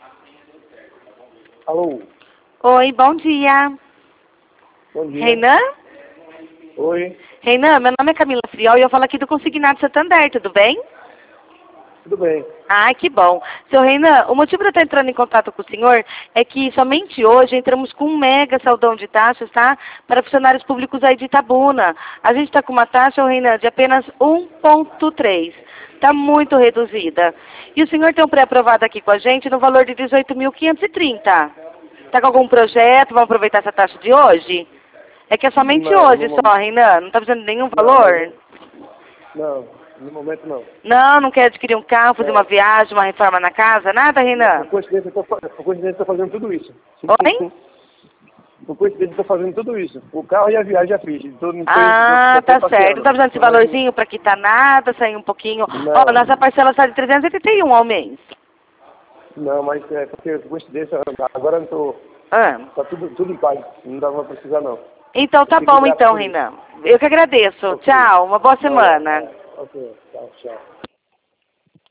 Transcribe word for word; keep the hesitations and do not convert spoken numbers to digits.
Alô? Oi, bom dia. Bom dia. Reinan? Oi, Reinan, meu nome é Camila Friol e eu falo aqui do Consignado Santander, tudo bem? tudo bem. Ai, que bom. Seu Reinan, o motivo de eu estar entrando em contato com o senhor é que somente hoje entramos com um mega saldão de taxas, tá? Para funcionários públicos aí de Itabuna. A gente está com uma taxa, Reinan, de apenas um ponto três. Está muito reduzida. E o senhor tem um pré-aprovado aqui com a gente no valor de dezoito mil quinhentos e trinta. Está com algum projeto? Vamos aproveitar essa taxa de hoje? É que é somente Não, hoje no só, momento. Reinan. Não está precisando de nenhum Não, valor? não, no momento não. Não, não quer adquirir um carro, fazer uma Não. viagem, uma reforma na casa? Nada, Por Reinan? coincidência, eu tô, fa- por coincidência, eu tô fazendo tudo isso. Oi? Por coincidência, eu tô fazendo tudo isso. O carro e a viagem já fiz. Tô, não tô, Ah, tô, tô, tá tô certo. Não passeando. tá precisando desse Tô mais de- valorzinho pra quitar nada, sair um pouquinho. Ó, Não, nossa parcela está de trezentos e oitenta e um ao mês. não, mas é porque por coincidência, agora eu não tô. Ah. Tá tudo, tudo em paz. Não dá pra precisar, não. Então tá Eu fico bom grato então, por isso. Reinan. Eu que agradeço. Ok. Tchau, uma boa Não, semana. é, ok, tchau, tchau.